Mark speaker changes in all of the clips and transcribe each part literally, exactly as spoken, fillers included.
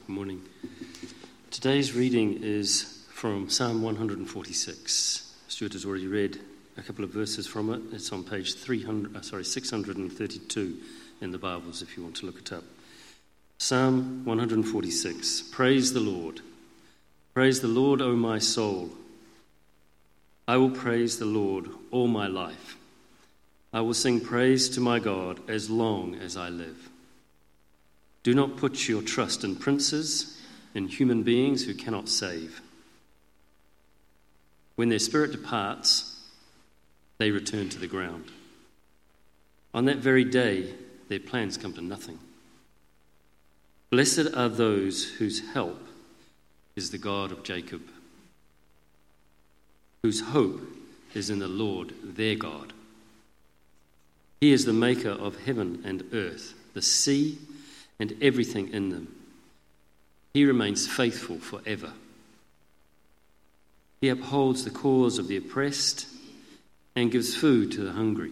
Speaker 1: Good morning. Today's reading is from Psalm one forty-six. Stuart has already read a couple of verses from it. It's on page three hundred, uh, sorry, six hundred thirty-two in the Bibles if you want to look it up. Psalm one forty-six. Praise the Lord. Praise the Lord, O my soul. I will praise the Lord all my life. I will sing praise to my God as long as I live. Do not put your trust in princes, in human beings who cannot save. When their spirit departs, they return to the ground. On that very day, their plans come to nothing. Blessed are those whose help is the God of Jacob, whose hope is in the Lord their God. He is the maker of heaven and earth, the sea and everything in them. He remains faithful forever. He upholds the cause of the oppressed and gives food to the hungry.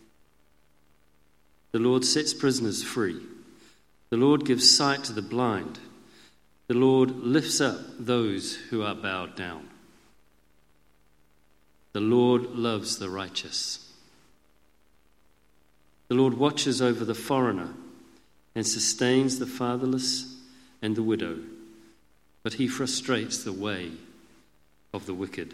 Speaker 1: The Lord sets prisoners free. The Lord gives sight to the blind. The Lord lifts up those who are bowed down. The Lord loves the righteous. The Lord watches over the foreigner and sustains the fatherless and the widow, but he frustrates the way of the wicked.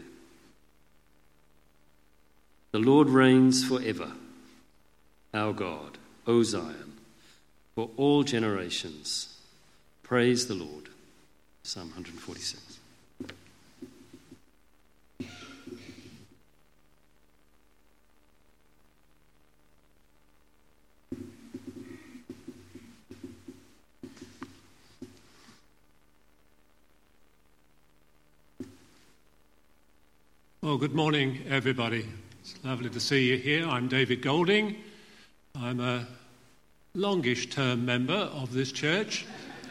Speaker 1: The Lord reigns forever, our God, O Zion, for all generations. Praise the Lord. Psalm one forty-six.
Speaker 2: Well, good morning, everybody. It's lovely to see you here. I'm David Golding. I'm a longish-term member of this church.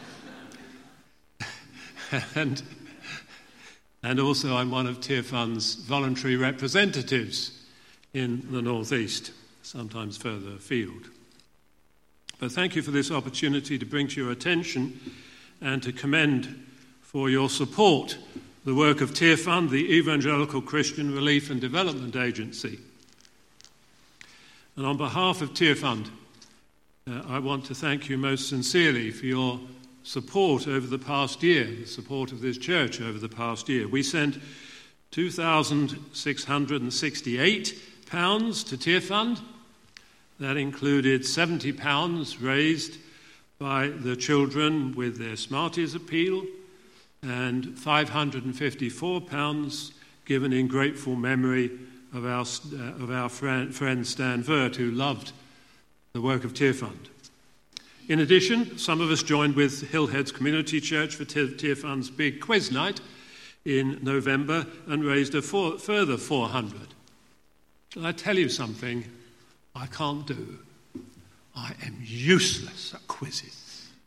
Speaker 2: and, and also I'm one of Tearfund's voluntary representatives in the North East, sometimes further afield. But thank you for this opportunity to bring to your attention and to commend for your support the work of Tearfund, the Evangelical Christian Relief and Development Agency. And on behalf of Tearfund, uh, I want to thank you most sincerely for your support over the past year, the support of this church over the past year. We sent two thousand six hundred sixty-eight pounds to Tearfund. That included seventy pounds raised by the children with their Smarties appeal, and five hundred fifty-four pounds given in grateful memory of our, uh, of our friend, friend Stan Vert, who loved the work of Tearfund. In addition, some of us joined with Hillheads Community Church for Tearfund's big quiz night in November and raised a four, further four hundred. Shall I tell you something I can't do? I am useless at quizzes.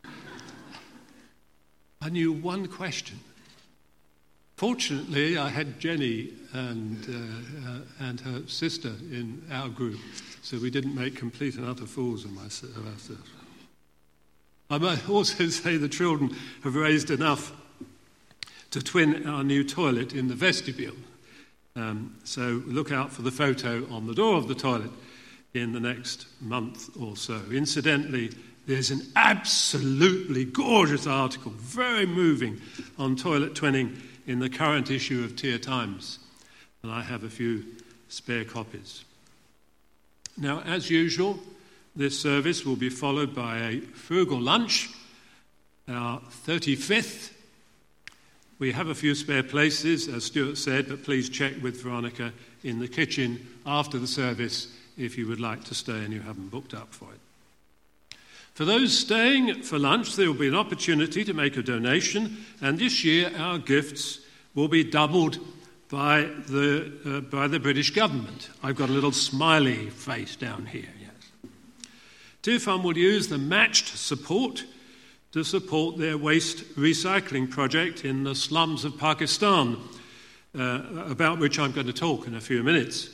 Speaker 2: I knew one question. Fortunately, I had Jenny and uh, uh, and her sister in our group, so we didn't make complete and utter fools of, my, of ourselves. I might also say the children have raised enough to twin our new toilet in the vestibule. Um, so look out for the photo on the door of the toilet in the next month or so. Incidentally, there's an absolutely gorgeous article, very moving, on toilet twinning in the current issue of Tear Times, and I have a few spare copies. Now, as usual, this service will be followed by a frugal lunch, our thirty-fifth. We have a few spare places, as Stuart said, but please check with Veronica in the kitchen after the service if you would like to stay and you haven't booked up for it. For those staying for lunch, there will be an opportunity to make a donation, and this year our gifts will be doubled by the uh, by the British government. I've got a little smiley face down here, yes. Tearfund will use the matched support to support their waste recycling project in the slums of Pakistan, uh, about which I'm going to talk in a few minutes.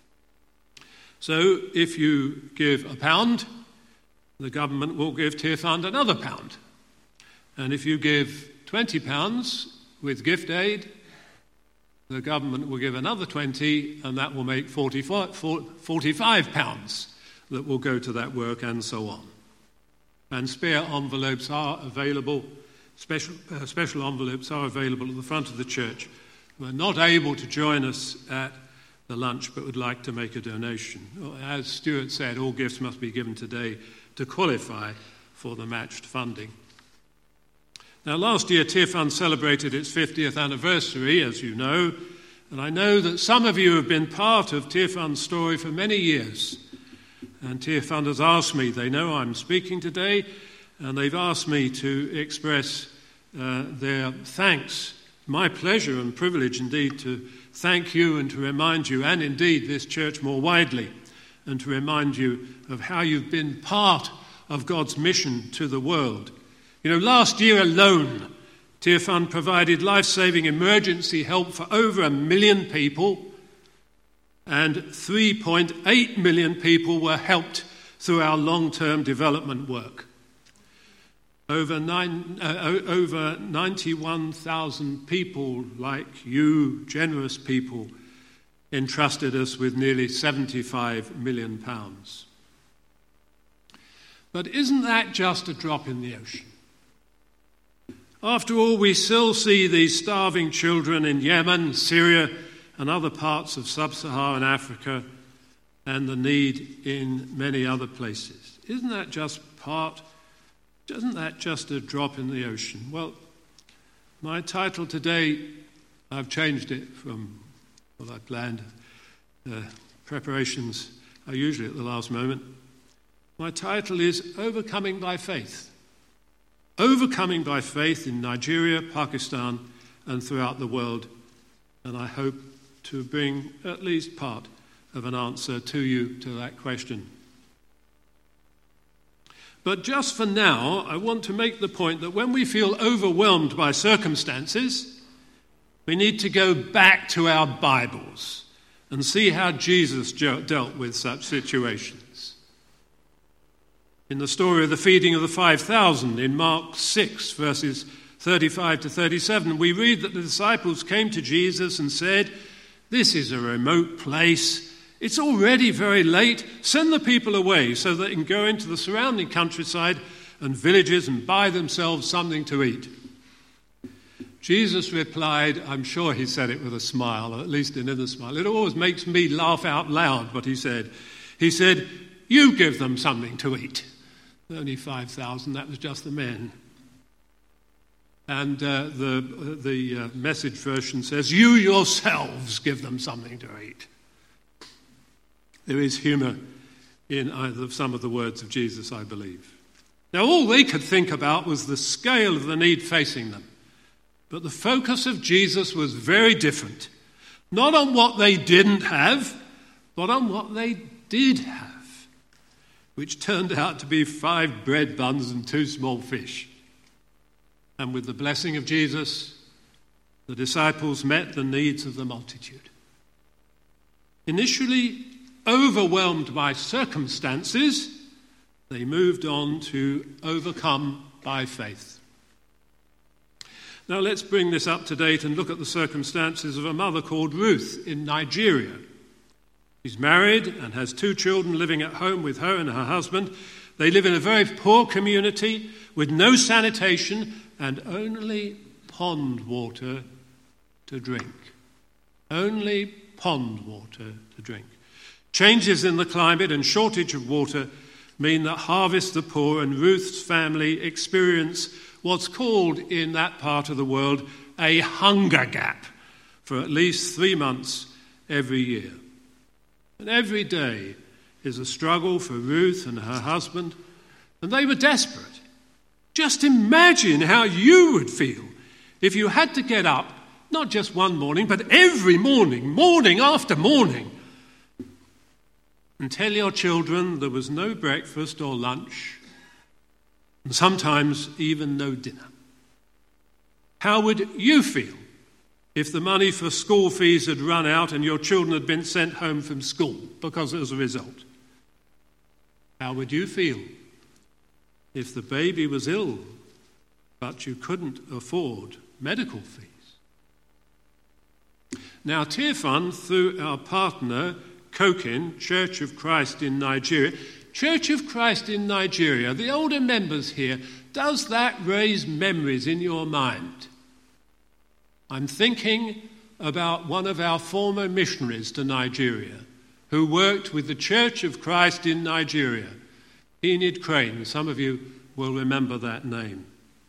Speaker 2: So if you give a pound, the government will give Tearfund another pound. And if you give twenty pounds with gift aid, the government will give another twenty, and that will make forty-five pounds that will go to that work, and so on. And spare envelopes are available, special, uh, special envelopes are available at the front of the church. Who are not able to join us at the lunch but would like to make a donation. As Stuart said, all gifts must be given today to qualify for the matched funding. Now, last year, Tear Fund celebrated its fiftieth anniversary, as you know, and I know that some of you have been part of Tear Fund's story for many years. And Tear Fund has asked me, they know I'm speaking today, and they've asked me to express uh, their thanks. My pleasure and privilege indeed to thank you and to remind you, and indeed this church more widely, and to remind you of how you've been part of God's mission to the world. You know, last year alone, Tear Fund provided life-saving emergency help for over a million people, and three point eight million people were helped through our long-term development work. Over, nine, uh, over ninety-one thousand people like you, generous people, entrusted us with nearly seventy-five million pounds. But isn't that just a drop in the ocean? After all, we still see these starving children in Yemen, Syria, and other parts of sub-Saharan Africa, and the need in many other places. Isn't that just part, isn't that just a drop in the ocean? Well, my title today, I've changed it from what I planned. Uh, preparations are usually at the last moment. My title is Overcoming by Faith. Overcoming by faith in Nigeria, Pakistan, and throughout the world. And I hope to bring at least part of an answer to you to that question. But just for now, I want to make the point that when we feel overwhelmed by circumstances, we need to go back to our Bibles and see how Jesus dealt with such situations. In the story of the feeding of the five thousand in Mark six, verses thirty-five to thirty-seven, we read that the disciples came to Jesus and said, "This is a remote place. It's already very late. Send the people away so that they can go into the surrounding countryside and villages and buy themselves something to eat." Jesus replied, I'm sure he said it with a smile, or at least an inner smile. It always makes me laugh out loud what he said. He said, "You give them something to eat." Only five thousand, that was just the men. And uh, the, the uh, Message version says, "You yourselves give them something to eat." There is humour in either some of the words of Jesus, I believe. Now, all they could think about was the scale of the need facing them. But the focus of Jesus was very different. Not on what they didn't have, but on what they did have, which turned out to be five bread buns and two small fish. And with the blessing of Jesus, the disciples met the needs of the multitude. Initially overwhelmed by circumstances, they moved on to overcome by faith. Now let's bring this up to date and look at the circumstances of a mother called Ruth in Nigeria. She's married and has two children living at home with her and her husband. They live in a very poor community with no sanitation and only pond water to drink. Only pond water to drink. Changes in the climate and shortage of water mean that Harvest the Poor and Ruth's family experience what's called in that part of the world a hunger gap for at least three months every year. And every day is a struggle for Ruth and her husband, and they were desperate. Just imagine how you would feel if you had to get up, not just one morning, but every morning, morning after morning, and tell your children there was no breakfast or lunch, and sometimes even no dinner. How would you feel if the money for school fees had run out and your children had been sent home from school because as a result? How would you feel if the baby was ill but you couldn't afford medical fees. Now, Tearfund, through our partner, Kokin, Church of Christ in Nigeria, Church of Christ in Nigeria, the older members here, does that raise memories in your mind? I'm thinking about one of our former missionaries to Nigeria who worked with the Church of Christ in Nigeria, Enid Crane. Some of you will remember that name.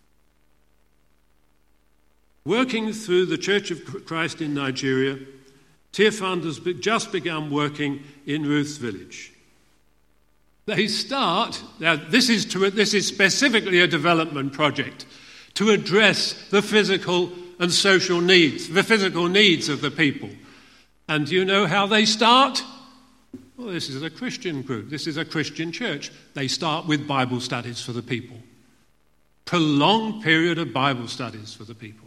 Speaker 2: Working through the Church of Christ in Nigeria, Tearfund has just begun working in Ruth's Village. They start, now this is, to, this is specifically a development project to address the physical and social needs, the physical needs of the people. And do you know how they start? Well, this is a Christian group. This is a Christian church. They start with Bible studies for the people. Prolonged period of Bible studies for the people.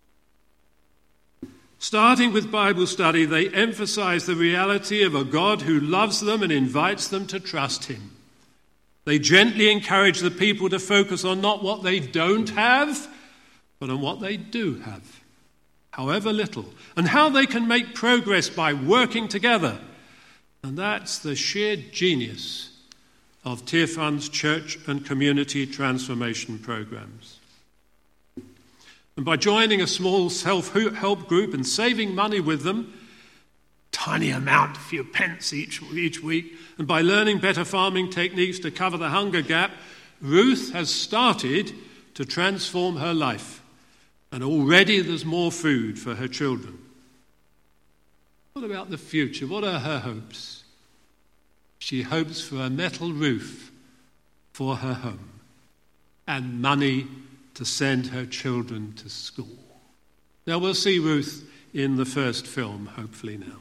Speaker 2: Starting with Bible study, they emphasize the reality of a God who loves them and invites them to trust him. They gently encourage the people to focus on not what they don't have, but on what they do have, however little, and how they can make progress by working together. And that's the sheer genius of Tearfund's church and community transformation programs. And by joining a small self-help group and saving money with them, tiny amount, a few pence each, each week, and by learning better farming techniques to cover the hunger gap, Ruth has started to transform her life. And already there's more food for her children. What about the future? What are her hopes? She hopes for a metal roof for her home and money to send her children to school. Now we'll see Ruth in the first film, hopefully now.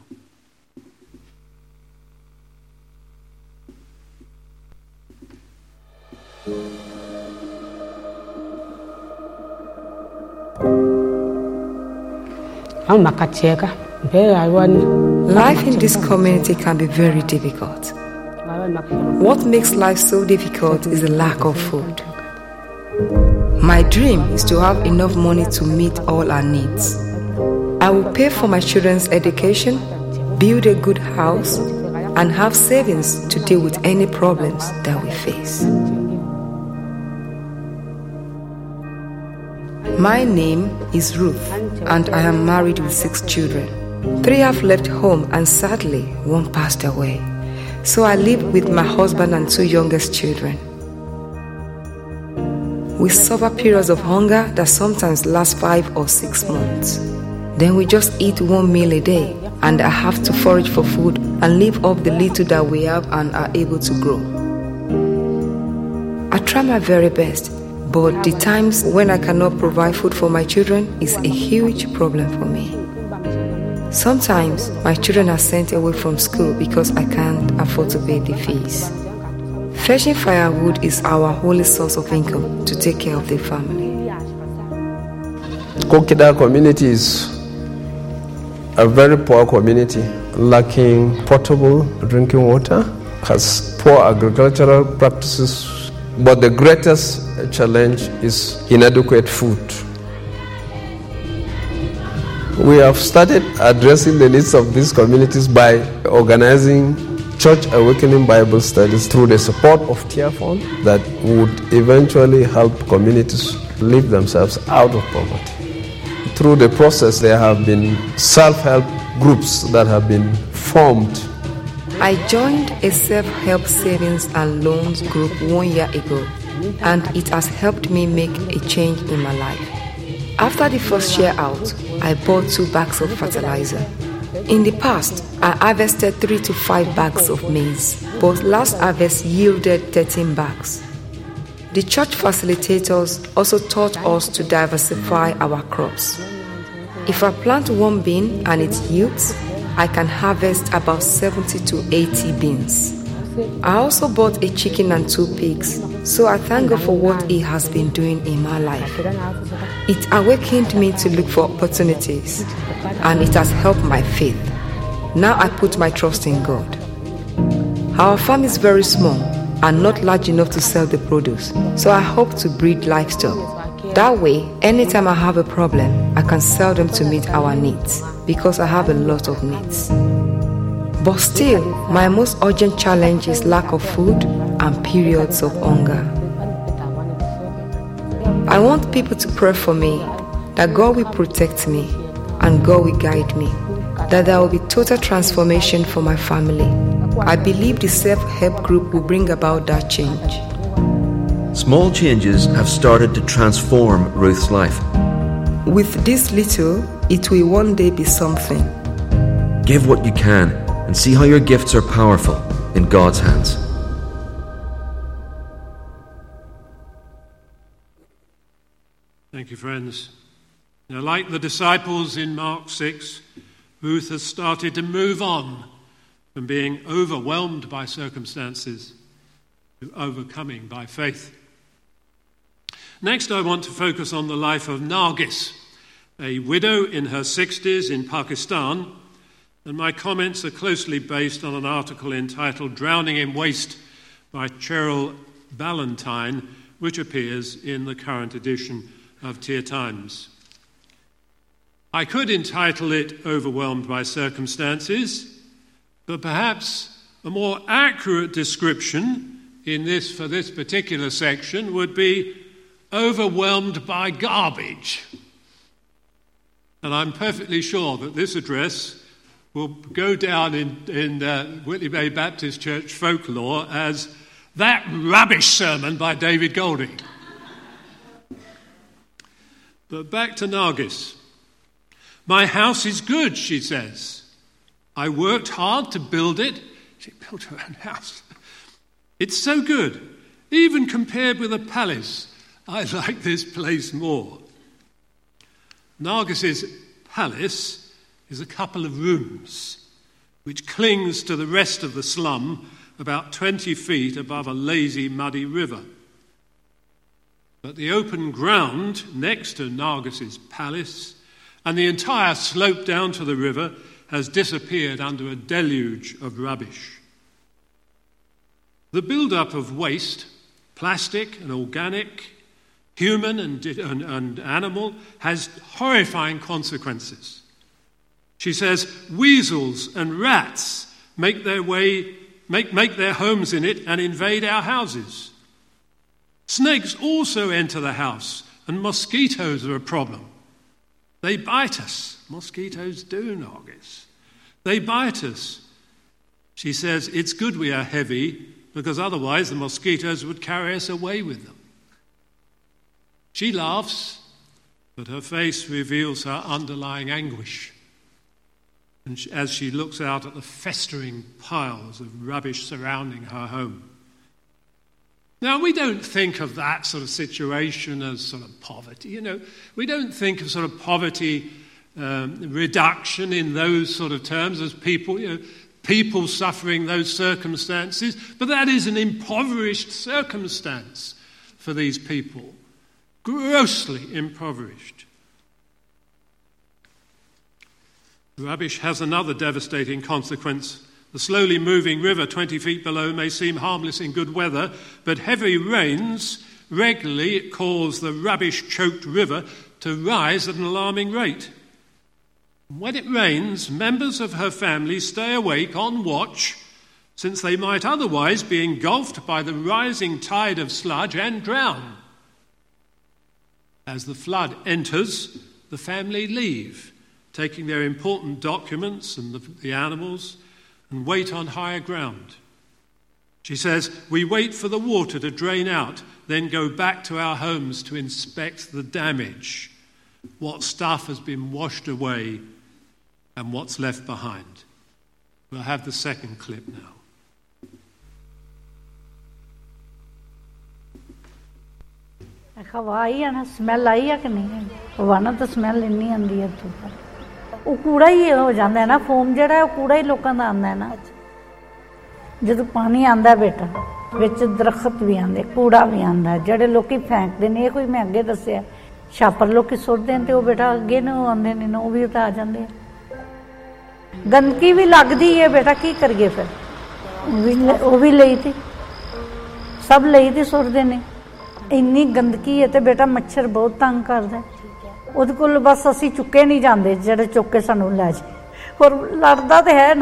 Speaker 3: Life in this community can be very difficult. What makes life so difficult is the lack of food. My dream is to have enough money to meet all our needs. I will pay for my children's education, build a good house, and have savings to deal with any problems that we face. My name is Ruth, and I am married with six children. Three have left home, and sadly, one passed away. So I live with my husband and two youngest children. We suffer periods of hunger that sometimes last five or six months. Then we just eat one meal a day, and I have to forage for food and live off the little that we have and are able to grow. I try my very best, but the times when I cannot provide food for my children is a huge problem for me. Sometimes my children are sent away from school because I can't afford to pay the fees. Fetching firewood is our only source of income to take care of the family.
Speaker 4: Kokida community is a very poor community, lacking potable drinking water, has poor agricultural practices, but the greatest challenge is inadequate food. We have started addressing the needs of these communities by organizing Church Awakening Bible Studies through the support of Tearfund that would eventually help communities lift themselves out of poverty. Through the process, there have been self-help groups that have been formed.
Speaker 3: I joined a self-help savings and loans group one year ago, and it has helped me make a change in my life. After the first year out, I bought two bags of fertilizer. In the past, I harvested three to five bags of maize, but last harvest yielded thirteen bags. The church facilitators also taught us to diversify our crops. If I plant one bean and it yields, I can harvest about seventy to eighty beans. I also bought a chicken and two pigs, so I thank God for what He has been doing in my life. It awakened me to look for opportunities, and it has helped my faith. Now I put my trust in God. Our farm is very small and not large enough to sell the produce, so I hope to breed livestock. That way, anytime I have a problem, I can sell them to meet our needs, because I have a lot of needs. But still, my most urgent challenge is lack of food and periods of hunger. I want people to pray for me, that God will protect me and God will guide me, that there will be total transformation for my family. I believe the self-help group will bring about that change.
Speaker 5: Small changes have started to transform Ruth's life.
Speaker 3: With this little, it will one day be something.
Speaker 5: Give what you can and see how your gifts are powerful in God's hands.
Speaker 2: Thank you, friends. Now, like the disciples in Mark six, Ruth has started to move on from being overwhelmed by circumstances to overcoming by faith. Next, I want to focus on the life of Nargis, a widow in her sixties in Pakistan, and my comments are closely based on an article entitled Drowning in Waste by Cheryl Ballantyne, which appears in the current edition of Tear Times. I could entitle it Overwhelmed by Circumstances, but perhaps a more accurate description in this for this particular section would be Overwhelmed by Garbage. And I'm perfectly sure that this address will go down in, in uh, Whitley Bay Baptist Church folklore as that rubbish sermon by David Golding. But back to Nargis. My house is good, she says. I worked hard to build it. She built her own house. It's so good. Even compared with a palace, I like this place more. Nargis's palace is a couple of rooms which clings to the rest of the slum about twenty feet above a lazy, muddy river. But the open ground next to Nargis's palace and the entire slope down to the river has disappeared under a deluge of rubbish. The build-up of waste, plastic and organic, human and, and, and animal, has horrifying consequences. She says weasels and rats make their way, make, make their homes in it and invade our houses. Snakes also enter the house, and mosquitoes are a problem. They bite us. Mosquitoes do, Nargis. They bite us. She says it's good we are heavy, because otherwise the mosquitoes would carry us away with them. She laughs, but her face reveals her underlying anguish. And she, as she looks out at the festering piles of rubbish surrounding her home. Now, we don't think of that sort of situation as sort of poverty. You know, we don't think of sort of poverty um, reduction in those sort of terms as people, you know, people suffering those circumstances. But that is an impoverished circumstance for these people. Grossly impoverished. Rubbish has another devastating consequence. The slowly moving river twenty feet below may seem harmless in good weather, but heavy rains regularly cause the rubbish-choked river to rise at an alarming rate. When it rains, members of her family stay awake on watch, since they might otherwise be engulfed by the rising tide of sludge and drown. As the flood enters, the family leave, taking their important documents and the, the animals, and wait on higher ground. She says, we wait for the water to drain out, then go back to our homes to inspect the damage, what stuff has been washed away and what's left behind. We'll have the second clip now.
Speaker 6: हवा आई है ना smell आई है कि नहीं हवा ना तो smell इन्नी आंदी है तो ਉਹ ਕੂੜਾ ਹੀ ਹੋ ਜਾਂਦਾ ਹੈ ਨਾ ਫੋਮ ਜਿਹੜਾ ਉਹ ਕੂੜਾ ਹੀ ਲੋਕਾਂ ਦਾ ਆਉਂਦਾ ਹੈ ਨਾ ਜਦੋਂ ਪਾਣੀ ਆਉਂਦਾ ਬੇਟਾ ਵਿੱਚ ਦਰਖਤ ਵੀ ਆਉਂਦੇ ਕੂੜਾ ਵੀ ਆਉਂਦਾ ਜਿਹੜੇ ਲੋਕੀ ਫੈਂਕਦੇ ਨੇ ਇਹ ਕੋਈ ਮੈਂ ਅੱਗੇ ਦੱਸਿਆ ਛਾਪਰ ਲੋਕੀ ਸੁੱਟਦੇ ਨੇ ਤੇ ਉਹ ਬੇਟਾ ਅੱਗੇ ਨੂੰ ਆਉਂਦੇ ਨੇ ਉਹ ਵੀ ਤਾਂ ਆ ਜਾਂਦੇ ਗੰਦਗੀ ਵੀ ਲੱਗਦੀ ਹੈ ਬੇਟਾ ਕੀ ਕਰੀਏ ਫਿਰ ਉਹ ਵੀ ਲਈ ਤੇ ਸਭ ਲਈ ਤੇ ਸੁੱਟਦੇ ਨੇ ਇੰਨੀ ਗੰਦਗੀ ਹੈ ਤੇ ਬੇਟਾ ਮੱਛਰ ਬਹੁਤ ਤੰਗ ਕਰਦਾ। ਉਹਦੇ ਕੋਲ ਬਸ ਅਸੀਂ ਚੁੱਕੇ ਨਹੀਂ ਜਾਂਦੇ, ਜਿਹੜੇ ਚੁੱਕ ਕੇ ਸਾਨੂੰ ਲੈ ਜਾਏ। ਹੋਰ ਲੜਦਾ ਤੇ ਹੈ ਨਾ,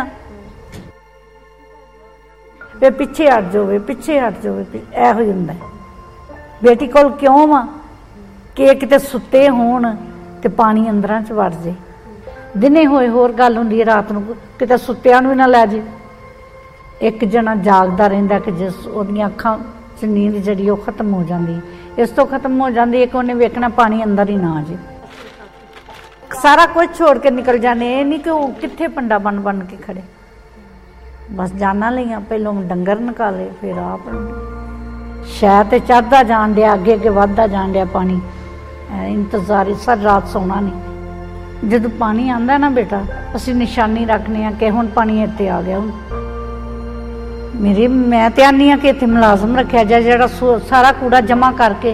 Speaker 6: ਵੇ ਪਿੱਛੇ ਹਟ ਜਾਵੇ, ਪਿੱਛੇ ਹਟ ਜਾਵੇ, ਇਹੋ ਹੀ ਹੁੰਦਾ। ਬੇਟੀ ਕੋਲ ਕਿਉਂ ਵਾ ਕਿ ਕਿਤੇ ਸੁੱਤੇ ਹੋਣ ਤੇ ਪਾਣੀ ਅੰਦਰਾਂ 'ਚ ਵੜ ਜੇ। ਦਿਨੇ ਹੋਏ ਹੋਰ ਗੱਲ ਹੁੰਦੀ ਹੈ, ਰਾਤ ਨੂੰ ਕਿਤੇ ਸੁੱਤਿਆਂ ਨੂੰ ਵੀ ਨਾ ਲੈ ਜੇ। ਇੱਕ ਜਣਾ ਜਾਗਦਾ ਰਹਿੰਦਾ ਕਿ ਜਿਸ ਉਹਦੀਆਂ ਅੱਖਾਂ 'ਚ ਨੀਂਦ ਜਿਹੜੀ ਉਹ ਖਤਮ ਹੋ ਜਾਂਦੀ, ਇਸ ਤੋਂ ਖਤਮ ਹੋ ਜਾਂਦੀ ਹੈ ਕਿ ਉਹਨੇ ਵੇਖਣਾ ਪਾਣੀ ਅੰਦਰ ਹੀ ਨਾ ਜੇ। ਸਾਰਾ ਕੁਝ ਛੋੜ ਕੇ ਨਿਕਲ ਜਾਣੇ, ਇਹ ਨਹੀਂ ਕਿ ਉਹ ਕਿੱਥੇ ਪੰਡਾ ਬਣ ਬਣ ਕੇ ਖੜੇ। ਬਸ ਜਾਨਾਂ ਲਈਆਂ, ਪਹਿਲੋਂ ਡੰਗਰ ਨਿਕਾਲੇ, ਫਿਰ ਆਪ ਸ਼ਾਇਦ ਤੇ ਚੜ੍ਹਦਾ ਜਾਣ ਡਿਆ, ਅੱਗੇ ਅੱਗੇ ਵੱਧਦਾ ਜਾਣ ਡਿਆ ਪਾਣੀ। ਇੰਤਜ਼ਾਰ ਸਾਰੀ ਰਾਤ ਸੌਣਾ ਨਹੀਂ। ਜਦੋਂ ਪਾਣੀ ਆਉਂਦਾ ਨਾ ਬੇਟਾ, ਅਸੀਂ ਨਿਸ਼ਾਨੀ ਰੱਖਦੇ ਹਾਂ ਕਿ ਹੁਣ ਪਾਣੀ ਇੱਥੇ ਆ ਗਿਆ। ਹੁਣ ਮੇਰੀ ਮੈਂ ਤੇ ਆਨੀ ਹਾਂ ਕਿ ਇੱਥੇ ਮੁਲਾਜ਼ਮ ਰੱਖਿਆ ਜਾਏ ਜਿਹੜਾ ਸਾਰਾ ਕੂੜਾ ਜਮ੍ਹਾਂ ਕਰਕੇ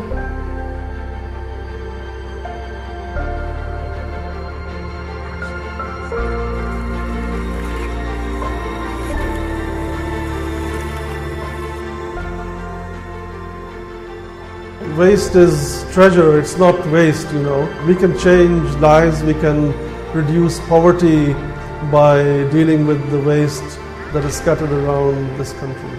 Speaker 7: Waste is treasure, it's not waste, you know. We can change lives, we can reduce poverty by dealing with the waste that is scattered around this country.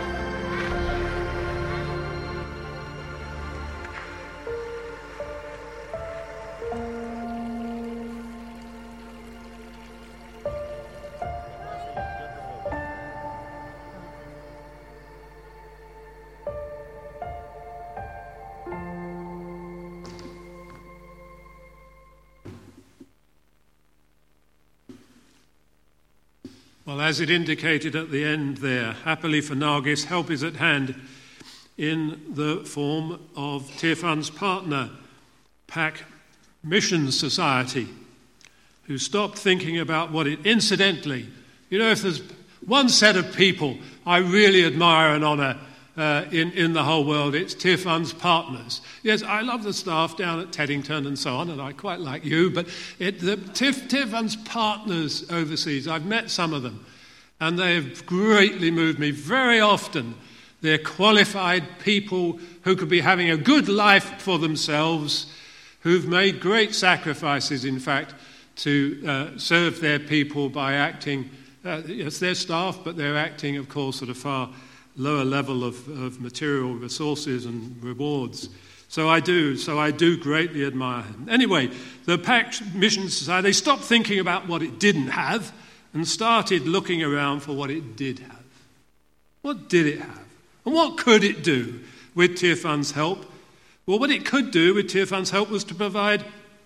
Speaker 2: Well, as it indicated at the end there, happily for Nargis, help is at hand in the form of Tirfan's partner, Pack Mission Society, who stopped thinking about what it... Incidentally, you know, if there's one set of people I really admire and honour uh, in, in the whole world, it's Tirfan's partners. Yes, I love the staff down at Teddington and so on, and I quite like you, but it, the Tirf, Tirfan's partners overseas, I've met some of them, and they have greatly moved me. Very often, they're qualified people who could be having a good life for themselves, who've made great sacrifices, in fact, to uh, serve their people by acting, uh, yes, their staff, but they're acting, of course, at a far lower level of, of material resources and rewards. So I do, so I do greatly admire him. Anyway, the Pax Mission Society, they stopped thinking about what it didn't have and started looking around for what it did have. What did it have? And what could it do with Tirfan's help? Well, what it could do with Tirfan's help was to provide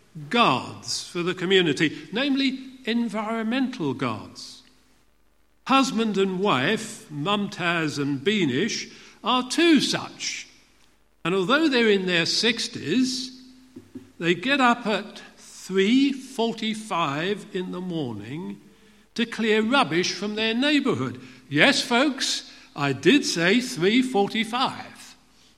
Speaker 2: guards for the community, namely environmental guards. Husband and wife, Mumtaz and Beanish, are two such. And although they're in their sixties, they get up at three forty-five in the morning to clear rubbish from their neighbourhood. Yes, folks, I did say three forty-five.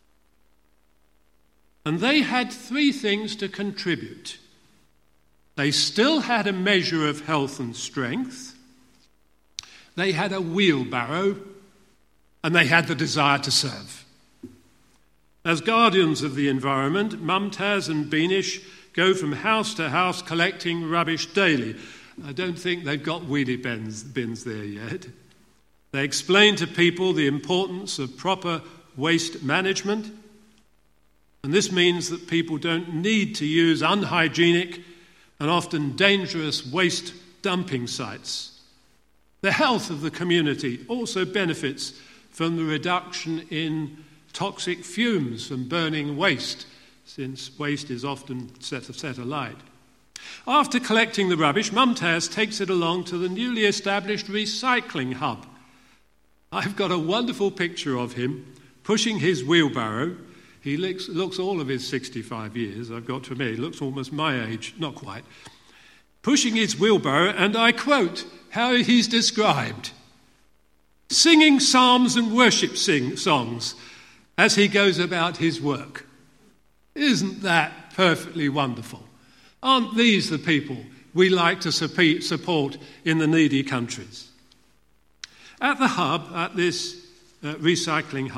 Speaker 2: And they had three things to contribute. They still had a measure of health and strength. They had a wheelbarrow, and they had the desire to serve. As guardians of the environment, Mumtaz and Beanish go from house to house collecting rubbish daily. I don't think they've got wheelie bins, bins there yet. They explain to people the importance of proper waste management, and this means that people don't need to use unhygienic and often dangerous waste dumping sites. The health of the community also benefits from the reduction in toxic fumes from burning waste, since waste is often set, set alight. After collecting the rubbish, Mumtaz takes it along to the newly established recycling hub. I've got a wonderful picture of him pushing his wheelbarrow. He looks, looks all of his sixty-five years, I've got to admit, he looks almost my age, not quite. Pushing his wheelbarrow, and I quote how he's described, singing psalms and worship sing songs as he goes about his work. Isn't that perfectly wonderful? Aren't these the people we like to support in the needy countries? At the hub, at this uh, recycling hub,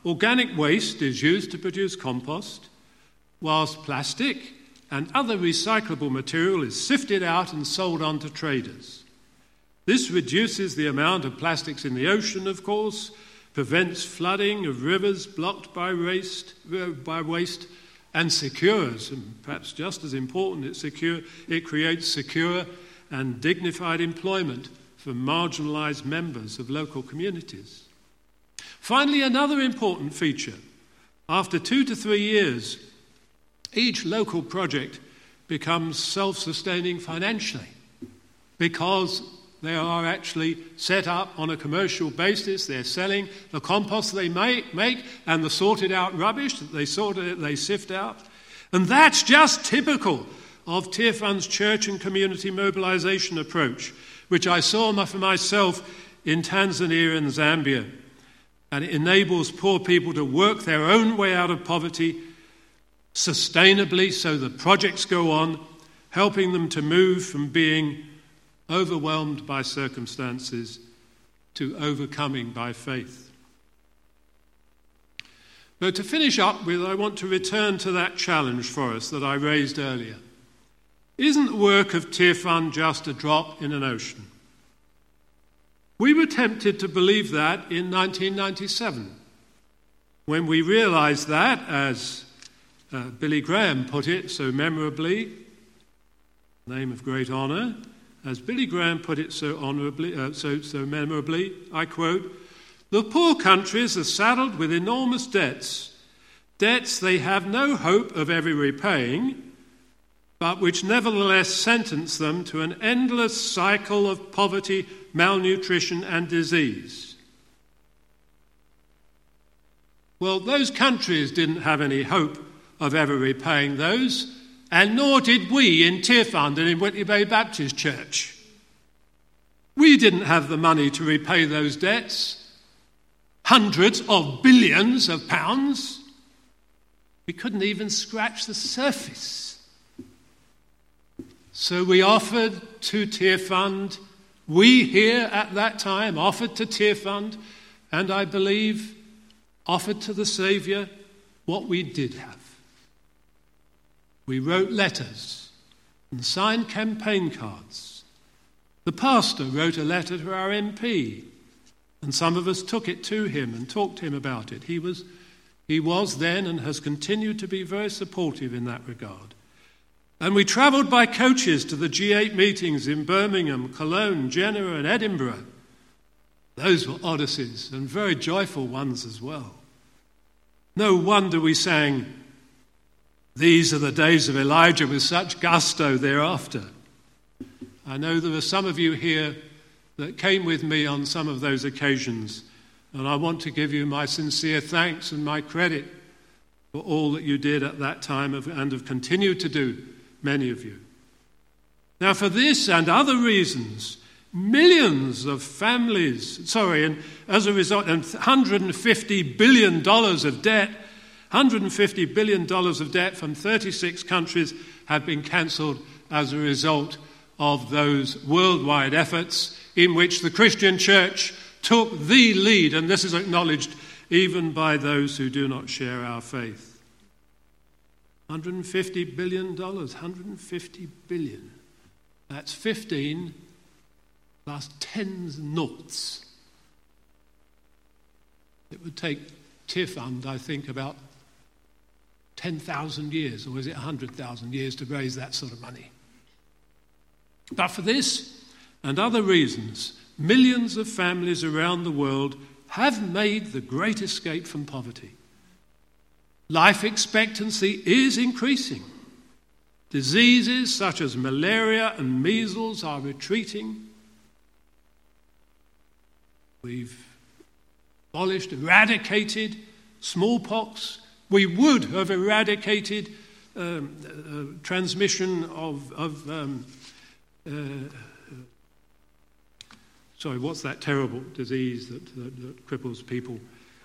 Speaker 2: organic waste is used to produce compost, whilst plastic and other recyclable material is sifted out and sold on to traders. This reduces the amount of plastics in the ocean, of course, prevents flooding of rivers blocked by waste, by waste and secures, and perhaps just as important, it, secure, it creates secure and dignified employment for marginalised members of local communities. Finally, another important feature. After two to three years, each local project becomes self-sustaining financially because they are actually set up on a commercial basis. They're selling the compost they make, make and the sorted out rubbish that they sort of, they sift out. And that's just typical of Tearfund's church and community mobilisation approach, which I saw for myself in Tanzania and Zambia. And it enables poor people to work their own way out of poverty sustainably so the projects go on, helping them to move from being overwhelmed by circumstances to overcoming by faith. But to finish up with, I want to return to that challenge for us that I raised earlier. Isn't the work of Tearfund just a drop in an ocean? We were tempted to believe that in nineteen ninety-seven, when we realised that, as uh, Billy Graham put it so memorably, name of great honour, as Billy Graham put it so honourably, uh, so, so memorably, I quote, "The poor countries are saddled with enormous debts, debts they have no hope of ever repaying, but which nevertheless sentence them to an endless cycle of poverty, malnutrition and disease." Well, those countries didn't have any hope of ever repaying those, and nor did we in Tearfund and in Whitley Bay Baptist Church. We didn't have the money to repay those debts, hundreds of billions of pounds. We couldn't even scratch the surface. So we offered to Tearfund, we here at that time offered to Tearfund, and I believe offered to the Saviour what we did have. We wrote letters and signed campaign cards. The pastor wrote a letter to our M P, and some of us took it to him and talked to him about it. He was, he was then and has continued to be very supportive in that regard. And we travelled by coaches to the G eight meetings in Birmingham, Cologne, Genoa and Edinburgh. Those were odysseys and very joyful ones as well. No wonder we sang, "These are the days of Elijah," with such gusto thereafter. I know there are some of you here that came with me on some of those occasions, and I want to give you my sincere thanks and my credit for all that you did at that time and have continued to do, many of you. Now, for this and other reasons, millions of families, sorry, and as a result, and one hundred fifty billion dollars of debt, one hundred fifty billion dollars of debt from thirty-six countries have been cancelled as a result of those worldwide efforts in which the Christian church took the lead, and this is acknowledged even by those who do not share our faith. one hundred fifty billion dollars, one hundred fifty billion dollars. That's fifteen plus tens and noughts. It would take Tearfund, I think, about ten thousand years, or was it one hundred thousand years to raise that sort of money. But for this and other reasons, millions of families around the world have made the great escape from poverty. Life expectancy is increasing. Diseases such as malaria and measles are retreating. We've abolished, eradicated smallpox. We would have eradicated um, uh, transmission of, of um, uh, sorry, what's that terrible disease that, that, that cripples people?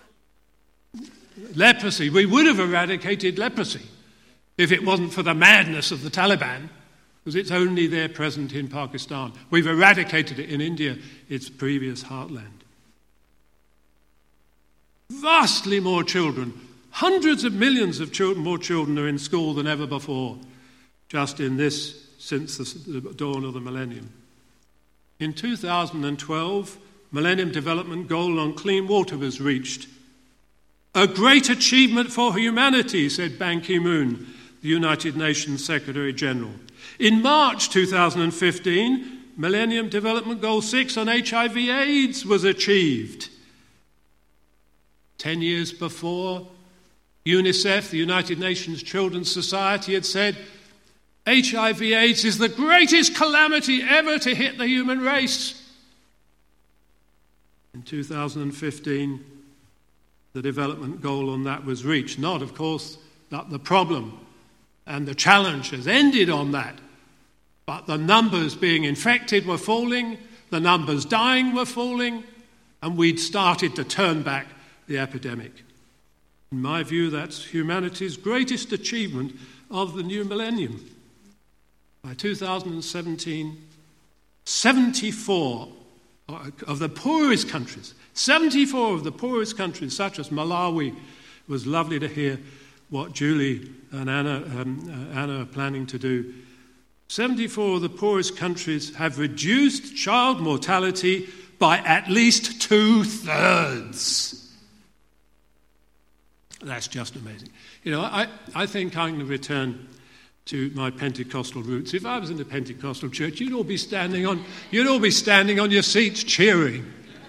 Speaker 2: Leprosy. We would have eradicated leprosy if it wasn't for the madness of the Taliban, because it's only there present in Pakistan. We've eradicated it in India, its previous heartland. vastly more children, hundreds of millions of children, more children are in school than ever before, just in this, since the, the dawn of the millennium. In two thousand twelve, Millennium Development Goal on clean water was reached. A great achievement for humanity, said Ban Ki-moon, the United Nations Secretary General. In March two thousand fifteen, Millennium Development Goal six on H I V AIDS was achieved. Ten years before, UNICEF, the United Nations Children's Society, had said, H I V AIDS is the greatest calamity ever to hit the human race. In two thousand fifteen, the development goal on that was reached. Not, of course, that the problem and the challenge has ended on that, but the numbers being infected were falling, the numbers dying were falling, and we'd started to turn back the epidemic. In my view, that's humanity's greatest achievement of the new millennium. By two thousand seventeen, seventy-four of the poorest countries, seventy-four of the poorest countries, such as Malawi, it was lovely to hear what Julie and Anna, um, uh, Anna are planning to do. seventy-four of the poorest countries have reduced child mortality by at least two-thirds. That's just amazing. You know, I, I think I'm going to return to my Pentecostal roots. If I was in the Pentecostal church, you'd all be standing on, you'd all be standing on your seats cheering.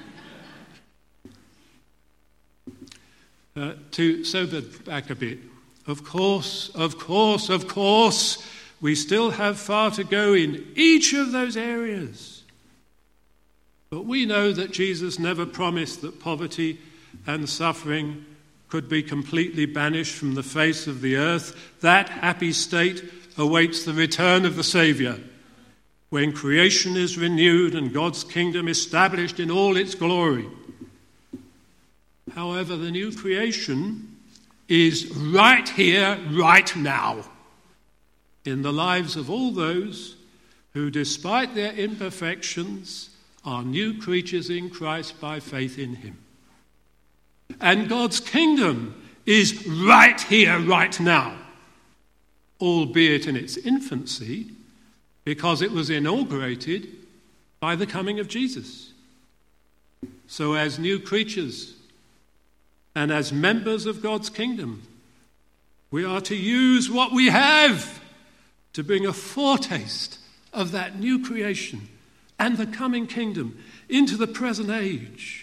Speaker 2: Uh, to sober back a bit, of course, of course, of course, we still have far to go in each of those areas. But we know that Jesus never promised that poverty and suffering could be completely banished from the face of the earth. That happy state awaits the return of the Saviour, when creation is renewed and God's kingdom established in all its glory. However, the new creation is right here, right now, in the lives of all those who, despite their imperfections, are new creatures in Christ by faith in him. And God's kingdom is right here, right now, albeit in its infancy, because it was inaugurated by the coming of Jesus. So as new creatures and as members of God's kingdom, we are to use what we have to bring a foretaste of that new creation and the coming kingdom into the present age.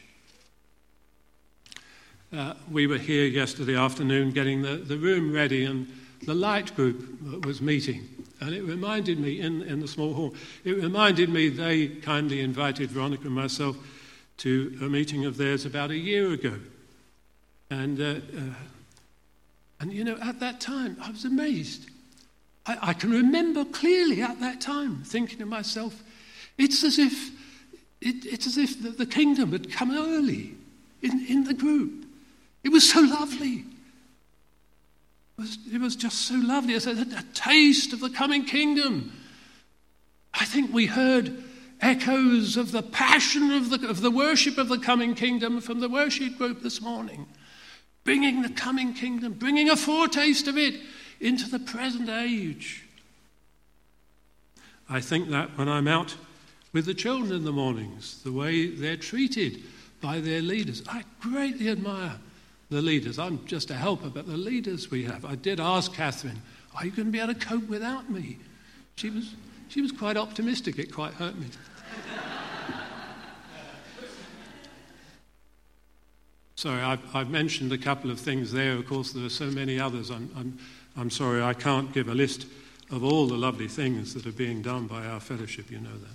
Speaker 2: Uh, we were here yesterday afternoon getting the, the room ready, and the light group was meeting. And it reminded me, in, in the small hall, it reminded me they kindly invited Veronica and myself to a meeting of theirs about a year ago. And, uh, uh, and you know, at that time, I was amazed. I, I can remember clearly at that time thinking to myself, it's as if, it, it's as if the, the kingdom had come early in, in the group. It was so lovely. It was, it was just so lovely. It's a, a taste of the coming kingdom. I think we heard echoes of the passion of the, of the worship of the coming kingdom from the worship group this morning. Bringing the coming kingdom, bringing a foretaste of it into the present age. I think that when I'm out with the children in the mornings, the way they're treated by their leaders, I greatly admire the leaders. I'm just a helper, but the leaders we have. I did ask Catherine, are you going to be able to cope without me? She was, she was quite optimistic. It quite hurt me. Sorry, I've, I've mentioned a couple of things there. Of course, there are so many others. I'm, I'm, I'm sorry, I can't give a list of all the lovely things that are being done by our fellowship. You know that.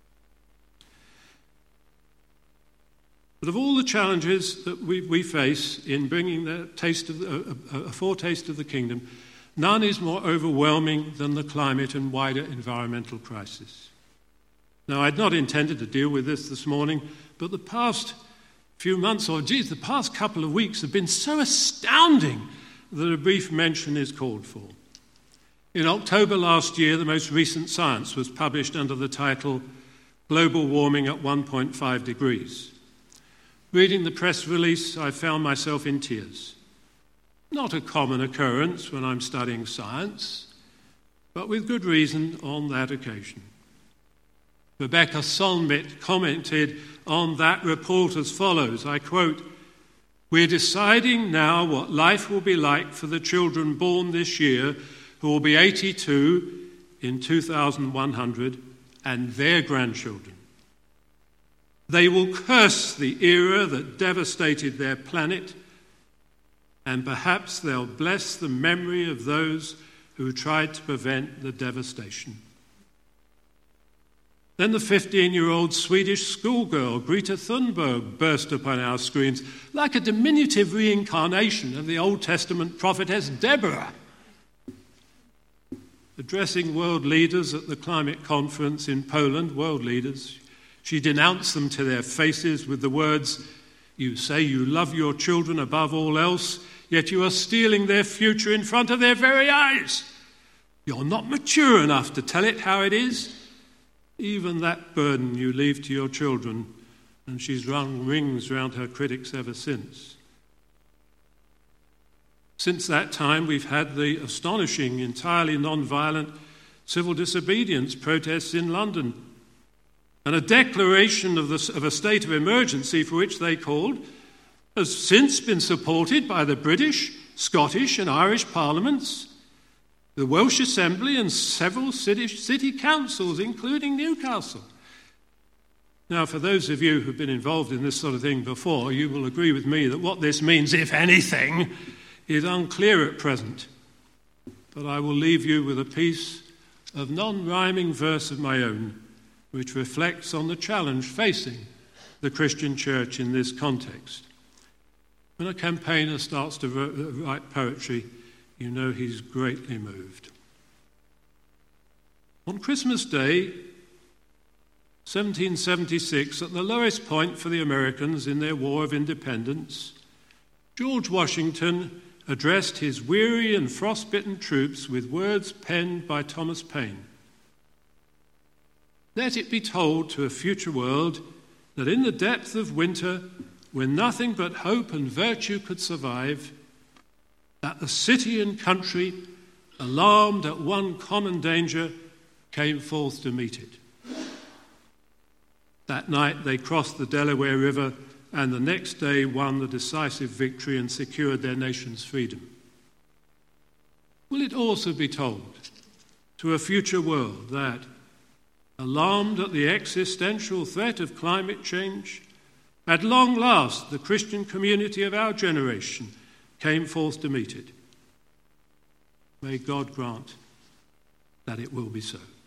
Speaker 2: But of all the challenges that we, we face in bringing the taste of the, a, a foretaste of the kingdom, none is more overwhelming than the climate and wider environmental crisis. Now, I'd not intended to deal with this this morning, but the past few months, or geez, the past couple of weeks have been so astounding that a brief mention is called for. In October last year, the most recent science was published under the title Global Warming at one point five degrees. Reading the press release, I found myself in tears. Not a common occurrence when I'm studying science, but with good reason on that occasion. Rebecca Solnit commented on that report as follows, I quote, "We're deciding now what life will be like for the children born this year, who will be eighty-two in two thousand one hundred, and their grandchildren. They will curse the era that devastated their planet, and perhaps they'll bless the memory of those who tried to prevent the devastation." Then the fifteen-year-old Swedish schoolgirl, Greta Thunberg, burst upon our screens like a diminutive reincarnation of the Old Testament prophetess Deborah. Addressing world leaders at the climate conference in Poland, world leaders, she denounced them to their faces with the words, "You say you love your children above all else, yet you are stealing their future in front of their very eyes. You're not mature enough to tell it how it is. Even that burden you leave to your children," and she's rung rings round her critics ever since. Since that time, we've had the astonishing, entirely non-violent civil disobedience protests in London, and a declaration of, the, of a state of emergency for which they called has since been supported by the British, Scottish and Irish parliaments, the Welsh Assembly and several city, city councils, including Newcastle. Now, for those of you who've been involved in this sort of thing before, you will agree with me that what this means, if anything, is unclear at present. But I will leave you with a piece of non-rhyming verse of my own, which reflects on the challenge facing the Christian church in this context. When a campaigner starts to write poetry, you know he's greatly moved. On Christmas Day, seventeen seventy-six, at the lowest point for the Americans in their War of Independence, George Washington addressed his weary and frostbitten troops with words penned by Thomas Paine. "Let it be told to a future world that in the depth of winter, when nothing but hope and virtue could survive, that the city and country, alarmed at one common danger, came forth to meet it." That night they crossed the Delaware River, and the next day won the decisive victory and secured their nation's freedom. Will it also be told to a future world that, alarmed at the existential threat of climate change, at long last the Christian community of our generation came forth to meet it? May God grant that it will be so.